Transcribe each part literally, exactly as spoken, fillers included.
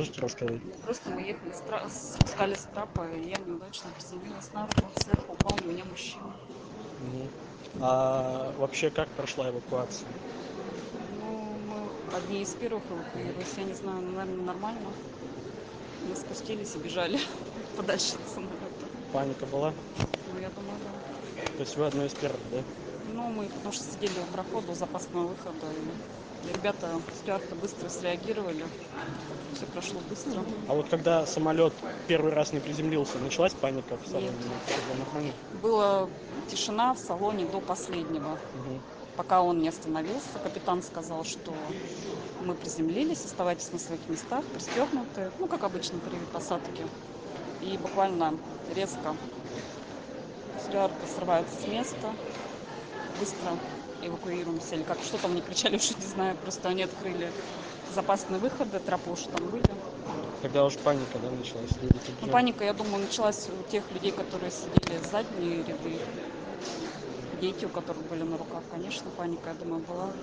можете рассказать? Просто мы ехали, с тра- спускались с трапа, и я неудачно приземлилась на руку, сверху упал на меня мужчина. Мгм. А вообще как прошла эвакуация? Ну, мы одни из первых эвакуировались, я не знаю, ну, наверное, нормально. Мы спустились и бежали подальше от самолета. Паника была? Ну, я думаю, да. То есть вы одной из первых, да? Ну, мы потому что сидели у прохода, у запасного выхода, и ребята, стюарды быстро среагировали, все прошло быстро. А вот когда самолет первый раз не приземлился, началась паника в салоне? Нет, Все было нормально? была тишина в салоне до последнего. Мгм. Пока он не остановился, капитан сказал, что мы приземлились, оставайтесь на своих местах, пристегнуты, ну, как обычно при посадке. И буквально резко стюарды срываются с места, быстро эвакуируемся, или как, что там они кричали, уж не знаю, просто они открыли запасные выходы, тропу, что там были. Когда уже паника, да, началась, люди Ну, побежали. паника, я думаю, началась у тех людей, которые сидели в задние ряды, дети, у которых были на руках, конечно, паника, я думаю, была.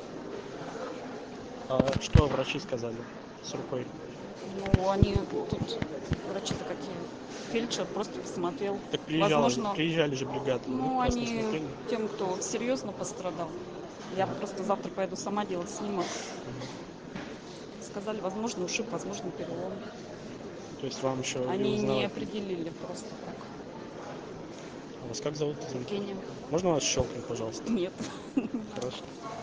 А что врачи сказали с рукой? Ну, они тут, врачи-то какие, фельдшер просто посмотрел. Так приезжала, же- Возможно, приезжали же бригады, да, ну, просто на они смотрели. тем, кто серьезно пострадал. Я просто завтра поеду сама делать снимок. Сказали, возможно, ушиб, возможно, перелом. То есть вам еще и Они не узнавать. определили просто так. А вас как зовут, извините? Кения? Можно вас щелкнуть, пожалуйста? Нет. Хорошо.